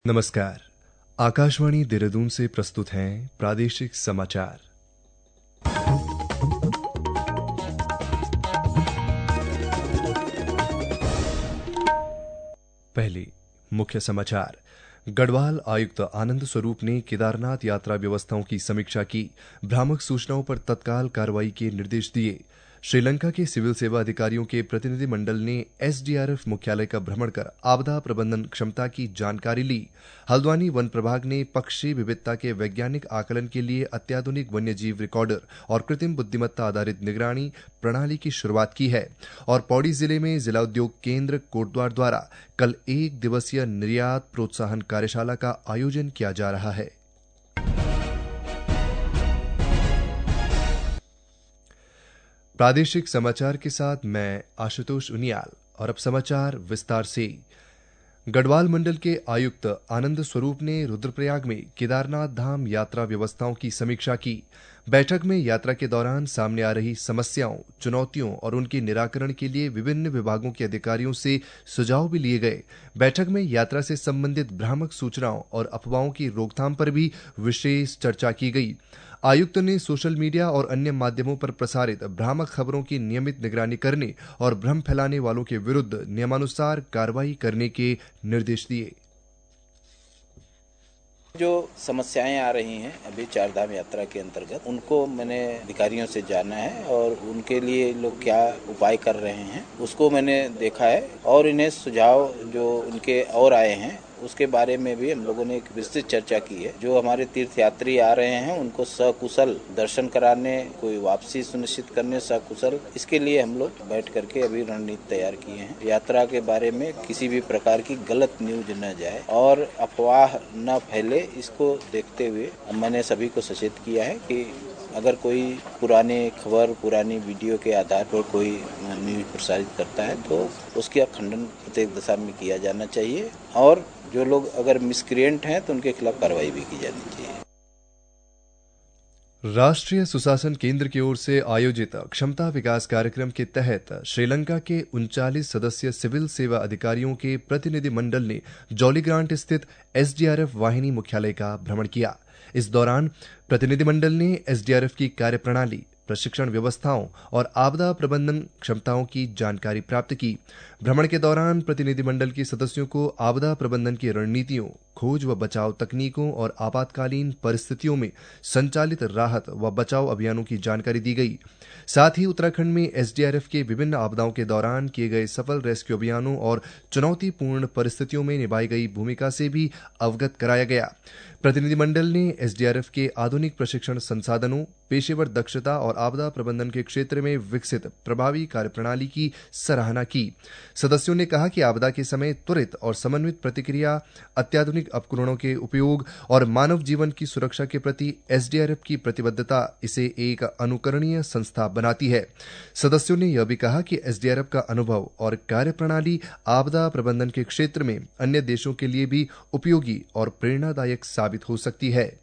नमस्कार। आकाशवाणी देहरादून से प्रस्तुत हैं प्रादेशिक समाचार। पहले मुख्य समाचार। गढ़वाल आयुक्त आनंद स्वरूप ने केदारनाथ यात्रा व्यवस्थाओं की समीक्षा की। भ्रामक सूचनाओं पर तत्काल कार्रवाई के निर्देश दिए। श्रीलंका के सिविल सेवा अधिकारियों के प्रतिनिधिमंडल ने एसडीआरएफ मुख्यालय का भ्रमण कर आपदा प्रबंधन क्षमता की जानकारी ली। हल्द्वानी वन प्रभाग ने पक्षी विविधता के वैज्ञानिक आकलन के लिए अत्याधुनिक वन्यजीव रिकॉर्डर और कृत्रिम बुद्धिमत्ता आधारित निगरानी प्रणाली की शुरुआत की है। और पौड़ी जिले में जिला उद्योग केंद्र कोटद्वार द्वारा कल 1 दिवसीय निर्यात प्रोत्साहन कार्यशाला का आयोजन किया जा रहा है। प्रादेशिक समाचार के साथ मैं आशुतोष उनियाल। और अब समाचार विस्तार से। गढ़वाल मंडल के आयुक्त आनंद स्वरूप ने रुद्रप्रयाग में केदारनाथ धाम यात्रा व्यवस्थाओं की समीक्षा की। बैठक में यात्रा के दौरान सामने आ रही समस्याओं, चुनौतियों और उनके निराकरण के लिए विभिन्न विभागों के अधिकारियों से सुझाव भी लिए गए। बैठक में यात्रा से संबंधित भ्रामक सूचनाओं और अफवाहों की रोकथाम पर भी विशेष चर्चा की गई। आयुक्त ने सोशल मीडिया और अन्य माध्यमों पर प्रसारित भ्रामक खबरों की नियमित निगरानी करने और भ्रम फैलाने वालों के विरुद्ध नियमानुसार कार्रवाई करने के निर्देश दिए। जो समस्याएं आ रही हैं अभी चारधाम यात्रा के अंतर्गत, उनको मैंने अधिकारियों से जाना है और उनके लिए लोग क्या उपाय कर रहे हैं उसको मैंने देखा है। और इन्हें सुझाव जो उनके और आए हैं उसके बारे में भी हम लोगों ने एक विस्तृत चर्चा की है। जो हमारे तीर्थयात्री आ रहे हैं उनको सकुशल दर्शन कराने, कोई वापसी सुनिश्चित करने सकुशल, इसके लिए हम लोग बैठ करके अभी रणनीति तैयार किए हैं। यात्रा के बारे में किसी भी प्रकार की गलत न्यूज न जाए और अफवाह न फैले, इसको देखते हुए मैंने सभी को सचेत किया है कि अगर कोई पुराने खबर, पुरानी वीडियो के आधार पर कोई न्यूज प्रसारित करता है तो उसका खंडन प्रत्येक दिशा में किया जाना चाहिए और जो लोग अगर मिसक्रिएंट हैं तो उनके खिलाफ कार्रवाई भी की जानी चाहिए। राष्ट्रीय सुशासन केंद्र की ओर से आयोजित क्षमता विकास कार्यक्रम के तहत श्रीलंका के 39 सदस्यीय सिविल सेवा अधिकारियों के प्रतिनिधि मंडल ने जॉलीग्रांट स्थित एसडीआरएफ वाहिनी मुख्यालय का भ्रमण किया। इस दौरान प्रतिनिधिमंडल ने एसडीआरएफ की कार्यप्रणाली, प्रशिक्षण व्यवस्थाओं और आपदा प्रबंधन क्षमताओं की जानकारी प्राप्त की। भ्रमण के दौरान प्रतिनिधिमंडल के सदस्यों को आपदा प्रबंधन की रणनीतियों, खोज व बचाव तकनीकों और आपातकालीन परिस्थितियों में संचालित राहत व बचाव अभियानों की जानकारी दी गई। साथ ही उत्तराखंड में एसडीआरएफ के विभिन्न आपदाओं के दौरान किए गए सफल रेस्क्यू अभियानों और चुनौतीपूर्ण परिस्थितियों में निभाई गई भूमिका से भी अवगत कराया गया। प्रतिनिधिमंडल ने एसडीआरएफ के आधुनिक प्रशिक्षण संसाधनों, पेशेवर दक्षता और आपदा प्रबंधन के क्षेत्र में विकसित प्रभावी कार्यप्रणाली की सराहना की। सदस्यों ने कहा कि आपदा के समय त्वरित और समन्वित प्रतिक्रिया, अत्याधुनिक उपकरणों के उपयोग और मानव जीवन की सुरक्षा के प्रति एसडीआरएफ की प्रतिबद्धता इसे एक अनुकरणीय संस्था बनाती है। सदस्यों ने यह भी कहा कि एसडीआरएफ का अनुभव और कार्यप्रणाली आपदा प्रबंधन के क्षेत्र में अन्य देशों के लिए भी उपयोगी और प्रेरणादायक साबित हो सकती है।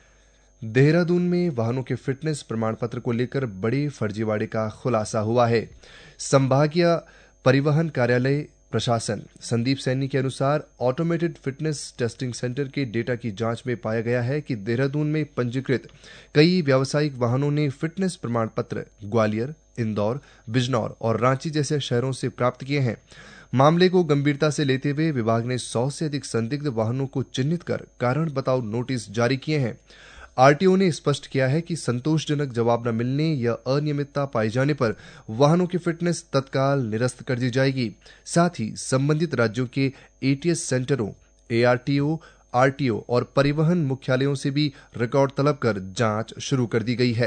देहरादून में वाहनों के फिटनेस प्रमाण पत्र को लेकर बड़े फर्जीवाड़े का खुलासा हुआ है। संभागीय परिवहन कार्यालय प्रशासन संदीप सैनी के अनुसार ऑटोमेटेड फिटनेस टेस्टिंग सेंटर के डेटा की जांच में पाया गया है कि देहरादून में पंजीकृत कई व्यावसायिक वाहनों ने फिटनेस प्रमाण पत्र ग्वालियर, इंदौर, बिजनौर और रांची जैसे शहरों से प्राप्त किए हैं। मामले को गंभीरता से लेते हुए विभाग ने 100 से अधिक संदिग्ध वाहनों को चिन्हित कर कारण बताओ नोटिस जारी किए हैं। आरटीओ ने स्पष्ट किया है कि संतोषजनक जवाब न मिलने या अनियमितता पाए जाने पर वाहनों की फिटनेस तत्काल निरस्त कर दी जाएगी। साथ ही संबंधित राज्यों के एटीएस सेंटरों, एआरटीओ, आरटीओ और परिवहन मुख्यालयों से भी रिकॉर्ड तलब कर जांच शुरू कर दी गई है।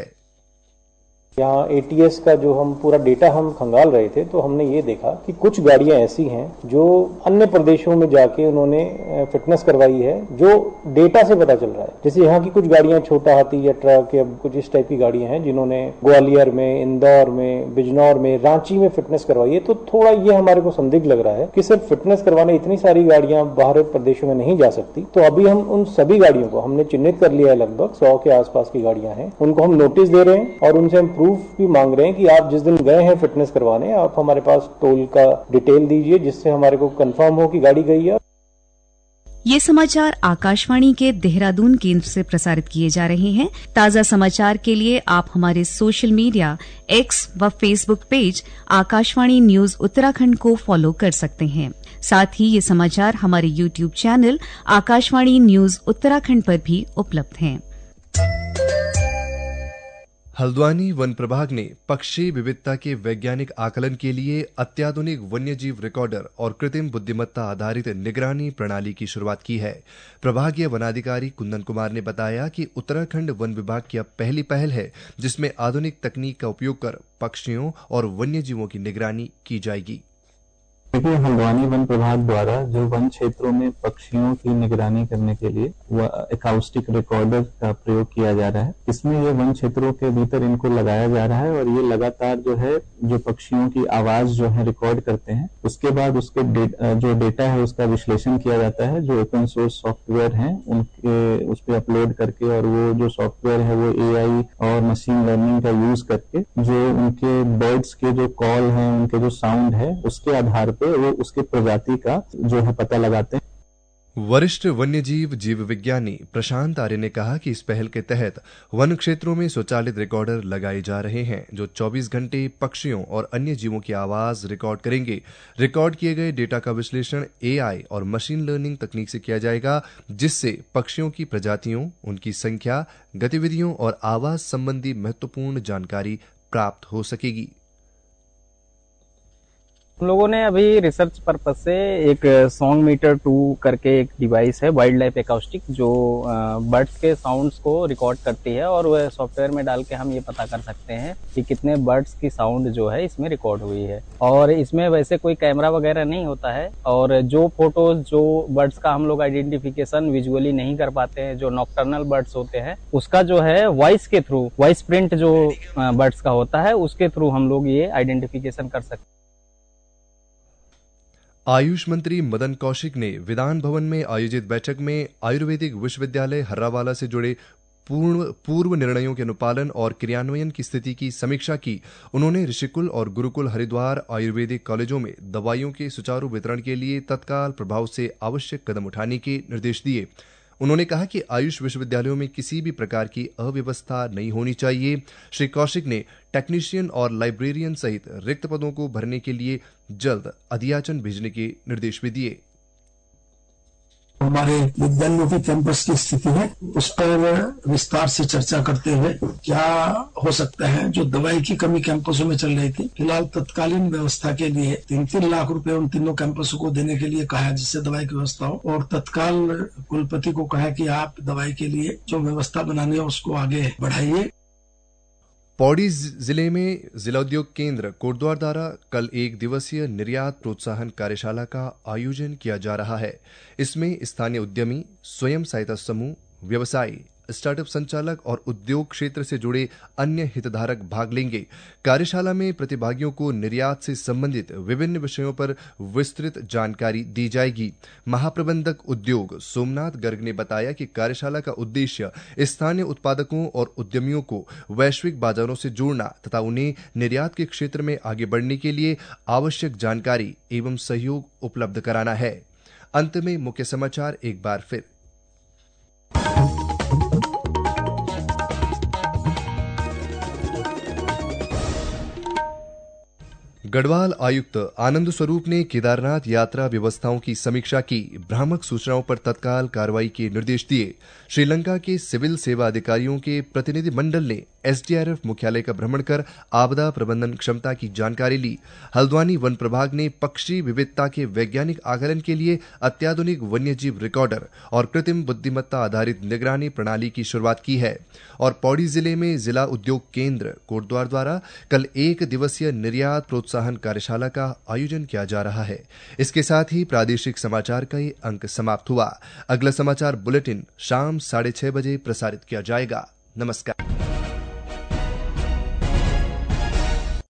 यहाँ एटीएस का जो हम पूरा डेटा हम खंगाल रहे थे तो हमने ये देखा कि कुछ गाड़ियां ऐसी हैं जो अन्य प्रदेशों में जाके उन्होंने फिटनेस करवाई है, जो डेटा से पता चल रहा है। जैसे यहाँ की कुछ गाड़ियां छोटा हाथी या ट्रक या कुछ इस टाइप की गाड़ियां हैं जिन्होंने ग्वालियर में, इंदौर में, बिजनौर में, रांची में फिटनेस करवाई है। तो थोड़ा ये हमारे को संदिग्ध लग रहा है कि सिर्फ फिटनेस करवाने इतनी सारी गाड़ियां बाहर प्रदेशों में नहीं जा सकती। तो अभी हम उन सभी गाड़ियों को हमने चिन्हित कर लिया है, लगभग 100 के आसपास की गाड़ियां हैं, उनको हम नोटिस दे रहे हैं और उनसे हम प्रूफ भी मांग रहे हैं कि आप जिस दिन गए हैं फिटनेस करवाने, आप हमारे पास टोल का डिटेल दीजिए जिससे हमारे को कंफर्म हो कि गाड़ी गई है। ये समाचार आकाशवाणी के देहरादून केंद्र से प्रसारित किए जा रहे हैं। ताजा समाचार के लिए आप हमारे सोशल मीडिया एक्स व Facebook page Akashvani news Uttarakhand को फॉलो कर सकते हैं। साथ ही ये समाचार हमारे YouTube channel Akashvani news Uttarakhand पर भी उपलब्ध हैं। हल्द्वानी वन प्रभाग ने पक्षी विविधता के वैज्ञानिक आकलन के लिए अत्याधुनिक वन्यजीव रिकॉर्डर और कृत्रिम बुद्धिमत्ता आधारित निगरानी प्रणाली की शुरुआत की है। प्रभागीय वनाधिकारी कुंदन कुमार ने बताया कि उत्तराखंड वन विभाग की अब पहली पहल है जिसमें आधुनिक तकनीक का उपयोग कर पक्षियों और वन्यजीवों की निगरानी की जाएगी। देखिए, हल्द्वानी वन प्रभाग द्वारा जो वन क्षेत्रों में पक्षियों की निगरानी करने के लिए एकाउस्टिक रिकॉर्डर का प्रयोग किया जा रहा है। इसमें ये वन क्षेत्रों के भीतर इनको लगाया जा रहा है और ये लगातार जो पक्षियों की आवाज जो है रिकॉर्ड करते हैं। उसके बाद उसके जो डेटा है उसका विश्लेषण किया जाता है, जो ओपन सोर्स सॉफ्टवेयर है उनके उस पर अपलोड करके, और वो जो सॉफ्टवेयर है वो AI और मशीन लर्निंग का यूज करके जो उनके बर्ड्स के जो कॉल है, उनके जो साउंड है, उसके आधार पे वो उसके प्रजाति का जो है पता लगाते हैं। वरिष्ठ वन्यजीव जीव विज्ञानी प्रशांत आर्य ने कहा कि इस पहल के तहत वन क्षेत्रों में स्वचालित रिकॉर्डर लगाए जा रहे हैं जो 24 घंटे पक्षियों और अन्य जीवों की आवाज रिकॉर्ड करेंगे। रिकॉर्ड किए गए डेटा का विश्लेषण AI और मशीन लर्निंग तकनीक से किया जाएगा, जिससे पक्षियों की प्रजातियों, उनकी संख्या, गतिविधियों और आवाज संबंधी महत्वपूर्ण जानकारी प्राप्त हो सकेगी। हम लोगों ने अभी रिसर्च पर्पज से एक सॉन्ग मीटर 2 करके एक डिवाइस है, वाइल्ड लाइफ एकाउस्टिक, जो बर्ड्स के साउंड्स को रिकॉर्ड करती है और वह सॉफ्टवेयर में डाल के हम ये पता कर सकते हैं कि कितने बर्ड्स की साउंड जो है इसमें रिकॉर्ड हुई है। और इसमें वैसे कोई कैमरा वगैरह नहीं होता है, और जो फोटोज जो बर्ड्स का हम लोग आइडेंटिफिकेशन विजुअली नहीं कर पाते हैं, जो नॉक्टर्नल बर्ड्स होते हैं, उसका जो है वॉइस के थ्रू, वॉइस प्रिंट जो बर्ड्स का होता है उसके थ्रू हम लोग ये आइडेंटिफिकेशन कर सकते हैं। आयुष मंत्री मदन कौशिक ने विधान भवन में आयोजित बैठक में आयुर्वेदिक विश्वविद्यालय हर्रावाला से जुड़े पूर्व निर्णयों के अनुपालन और क्रियान्वयन की स्थिति की समीक्षा की। उन्होंने ऋषिकुल और गुरुकुल हरिद्वार आयुर्वेदिक कॉलेजों में दवाइयों के सुचारू वितरण के लिए तत्काल प्रभाव से आवश्यक कदम उठाने के निर्देश दिए। उन्होंने कहा कि आयुष विश्वविद्यालयों में किसी भी प्रकार की अव्यवस्था नहीं होनी चाहिए। श्री कौशिक ने टेक्नीशियन और लाइब्रेरियन सहित रिक्त पदों को भरने के लिए जल्द अधियाचन भेजने के निर्देश भी दिए। हमारे विद्यालयों की कैंपस की स्थिति है, उस पर विस्तार से चर्चा करते हुए क्या हो सकता है। जो दवाई की कमी कैंपसों में चल रही थी, फिलहाल तत्कालीन व्यवस्था के लिए 3-3 लाख रुपए उन तीनों कैंपसों को देने के लिए कहा है, जिससे दवाई की व्यवस्था हो, और तत्काल कुलपति को कहा कि आप दवाई के लिए जो व्यवस्था बनानी है उसको आगे बढ़ाइए। पौड़ी जिले में जिला उद्योग केंद्र कोटद्वार द्वारा कल 1 दिवसीय निर्यात प्रोत्साहन कार्यशाला का आयोजन किया जा रहा है। इसमें स्थानीय उद्यमी, स्वयं सहायता समूह, व्यवसायी, स्टार्टअप संचालक और उद्योग क्षेत्र से जुड़े अन्य हितधारक भाग लेंगे। कार्यशाला में प्रतिभागियों को निर्यात से संबंधित विभिन्न विषयों पर विस्तृत जानकारी दी जाएगी। महाप्रबंधक उद्योग सोमनाथ गर्ग ने बताया कि कार्यशाला का उद्देश्य स्थानीय उत्पादकों और उद्यमियों को वैश्विक बाजारों से जोड़ना तथा उन्हें निर्यात के क्षेत्र में आगे बढ़ने के लिए आवश्यक जानकारी एवं सहयोग उपलब्ध कराना है। अंत में मुख्य समाचार एक बार फिर। गढ़वाल आयुक्त आनंद स्वरूप ने केदारनाथ यात्रा व्यवस्थाओं की समीक्षा की। भ्रामक सूचनाओं पर तत्काल कार्रवाई के निर्देश दिए। श्रीलंका के सिविल सेवा अधिकारियों के प्रतिनिधि मंडल ने SDRF मुख्यालय का भ्रमण कर आपदा प्रबंधन क्षमता की जानकारी ली। हल्द्वानी वन प्रभाग ने पक्षी विविधता के वैज्ञानिक आकलन के लिए अत्याधुनिक वन्यजीव रिकॉर्डर और कृत्रिम बुद्धिमत्ता आधारित निगरानी प्रणाली की शुरुआत की है। और पौड़ी जिले में जिला उद्योग केंद्र कोटद्वार द्वारा कल 1 दिवसीय निर्यात प्रोत्साहन कार्यशाला का आयोजन किया जा रहा है। इसके साथ ही प्रादेशिक समाचार का ये अंक समाप्त हुआ। अगला समाचार बुलेटिन शाम 6:30 बजे प्रसारित किया जाएगा। नमस्कार।